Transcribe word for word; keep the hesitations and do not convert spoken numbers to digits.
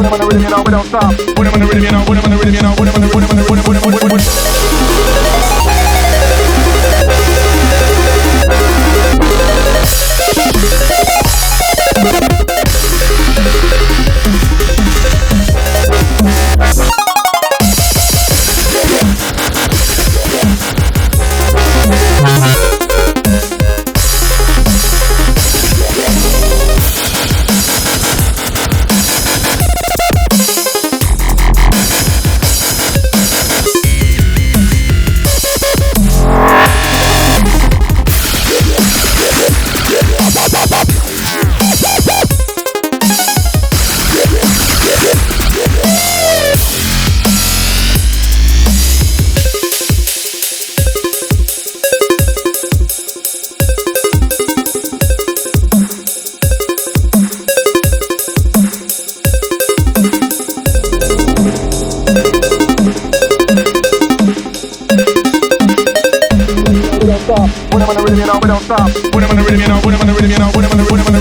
Put 'em on the rhythm, you know, we don't stop. Put 'em on the rhythm, you know, put 'em on the rhythm, you know, put 'em on the put 'em on the put 'em on the put 'em on the put 'em on Put 'em on the rhythm, you know, we don't stop. Put 'em on the rhythm, you know, put 'em on the rhythm, you know, put 'em on the put 'em on the